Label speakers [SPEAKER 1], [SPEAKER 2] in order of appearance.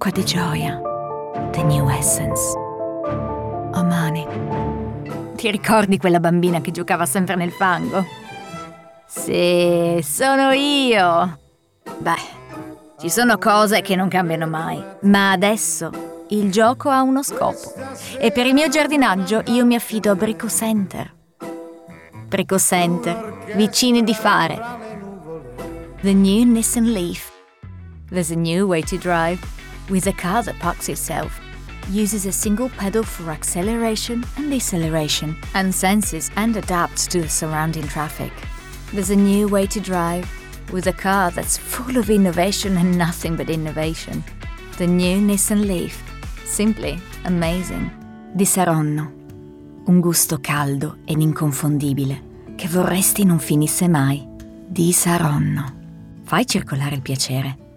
[SPEAKER 1] acqua di gioia. The New Essence. Omani. Ti ricordi quella bambina che giocava sempre nel fango? Sì, sono io. Beh, ci sono cose che non cambiano mai, ma adesso il gioco ha uno scopo. E per il mio giardinaggio io mi affido a Brico Center. Brico Center, vicini di fare. The new Nissan Leaf. There's a new way to drive with a car that parks itself, uses a single pedal for acceleration and deceleration, and senses and adapts to the surrounding traffic. There's a new way to drive with a car that's full of innovation and nothing but innovation. The new Nissan Leaf. Simply amazing. Di Saronno. Un gusto caldo ed inconfondibile che vorresti non finisse mai. Di Saronno. Fai circolare il piacere.